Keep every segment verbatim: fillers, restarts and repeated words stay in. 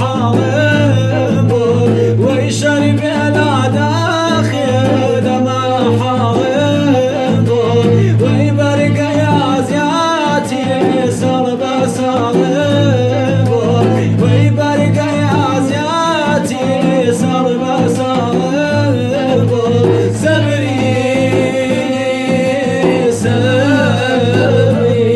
حارب ويشرب لا داخل ما حارب ويبرق يا زياتي صلب صالب ويبرق يا زياتي صلب صالب سبري سبري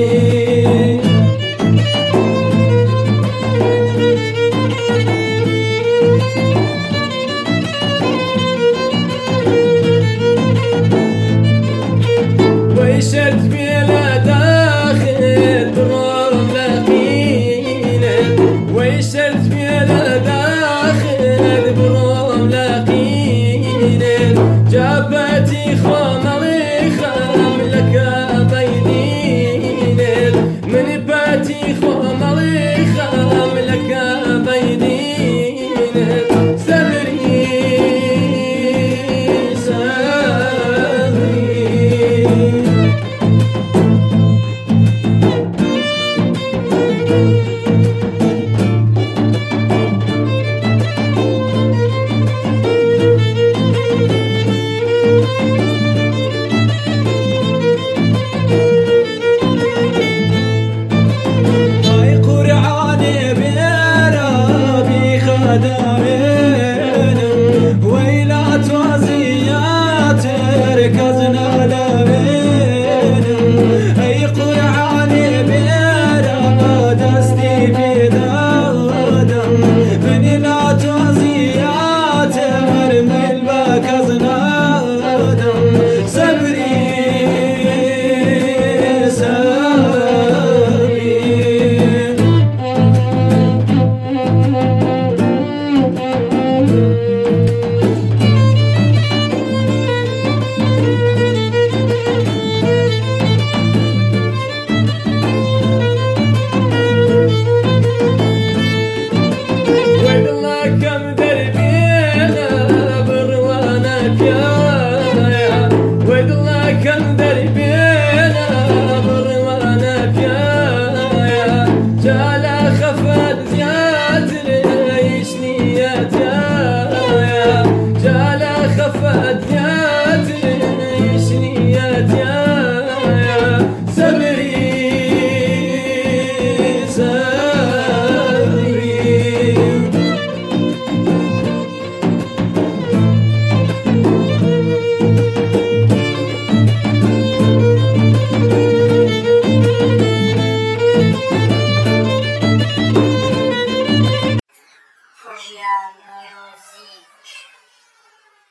ويشد بلا داخل برام لقينك ويشد بلا داخل برام لقينك جابتي خمري خام لك بيدينك من باتي خمري خام لك بيدينك سبري سبري ويلات وزيات ركزنا لبين اي قرعاني بيرا دستي بدادم بنيلات وزيات مرمي البكزنا دم سبري سبري كم دربينا بروانا يا والله كم دربينا بروانا يا جالا خفت زيات ليش نيات يا جالا خفت زيات ليش نيات يا سبري سبري Projeto Music.